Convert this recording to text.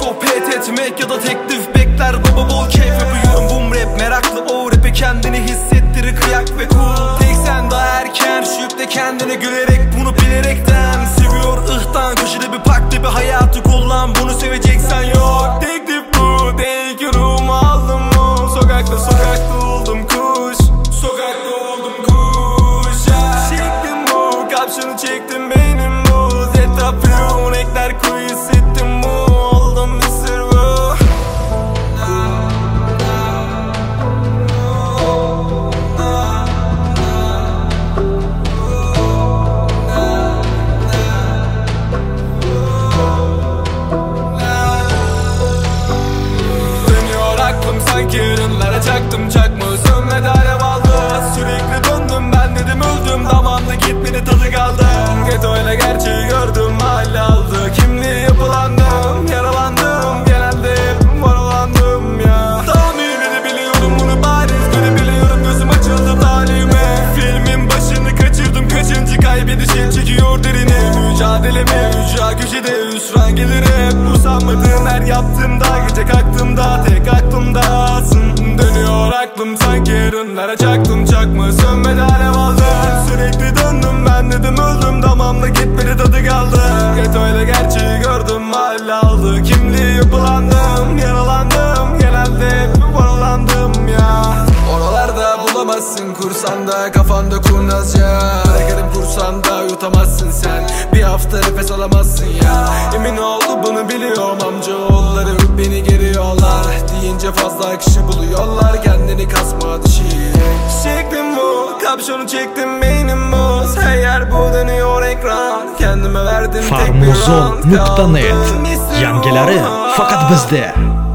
sohbet etmek ya da teklif bekler. Baba bol keyif yapıyorum boom rap. Meraklı o rap'e kendini hissettirir kıyak ve cool. Tek sen daha erken şüp de kendine gülerek bunu bilerekten. Seviyor ıhtan köşede bir parkta bir hayatı kullan. Bunu seveceksen yok. Teklif bu tek yorum aldım mı? Sokakta oldum kuş. Sokakta oldum kuş. Şeklim bu kapşonu çektim beynim buz. Etrafı renkler koyu hissettim bu. Oldum bir sır bu. Dönüyor aklım sanki ürünlere çaktım çakma. Sönmedi alev aldı. Sürekli döndüm ben dedim öldüm. Damağımda gitmedi tadı kaldı. Ghetto'yla gerçeği gördüm hali aldı. Kimliği yapılandım yaralandım. Genelde hep moralandım ya. Tahmin biliyorum bunu bariz görebiliyorum. Gözüm açıldı talihime. Filmin başını kaçırdım kaçıncı kaybedişim. Çekiyor derine mücadeleme. Ücra köşede hüsran gelir hep. Bu sanmadığım her yaptığımda gece kalktığımda tek aklımdasın. Dönüyor aklım sanki yarınlara çaktım çakma. Sönmedi alev aldı. Sürekli döndüm ben dedim öldüm. Damağımda gitmedi tadı kaldı. Ghetto'yla gerçeği gördüm hal aldı. Kimliği yapılandım yaralandım. Genelde hep moralandım ya. Oralarda bulamazsın kursanda kafanda kurnazca. Garip kursanda yutamazsın sen. Bir hafta nefes alamazsın ya. Emin oldu bunu biliyorum amcaoğulları beni geriyorlar. Deyince fazla kişi buluyorlar. Kendini kasma dişi. Şeklim bu kapşonu çektim beynim buz. Her yer bu dönüyor ekran. Kendime verdim tek bir round. Farmuzo.net yangileri faqat bizda.